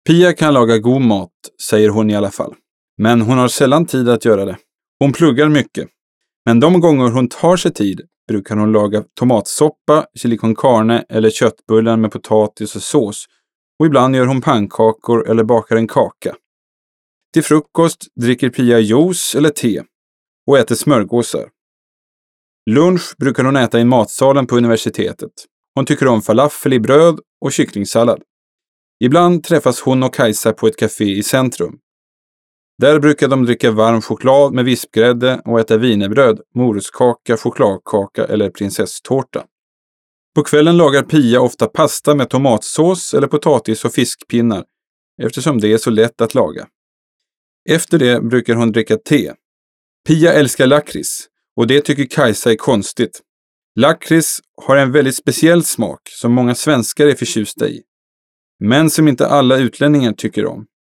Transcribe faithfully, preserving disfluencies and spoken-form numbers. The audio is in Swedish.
Pia kan laga god mat, säger hon i alla fall. Men hon har sällan tid att göra det. Hon pluggar mycket. Men de gånger hon tar sig tid brukar hon laga tomatsoppa, chili con carne eller köttbullar med potatis och sås. Och ibland gör hon pannkakor eller bakar en kaka. Till frukost dricker Pia juice eller te och äter smörgåsar. Lunch brukar hon äta i matsalen på universitetet. Hon tycker om falafel i bröd och kycklingsallad. Ibland träffas hon och Kajsa på ett café i centrum. Där brukar de dricka varm choklad med vispgrädde och äta wienerbröd, morotskaka, chokladkaka eller prinsesstårta. På kvällen lagar Pia ofta pasta med tomatsås eller potatis och fiskpinnar eftersom det är så lätt att laga. Efter det brukar hon dricka te. Pia älskar lakrits och det tycker Kajsa är konstigt. Lakrits har en väldigt speciell smak som många svenskar är förtjusta i. Men som inte alla utlänningar tycker om.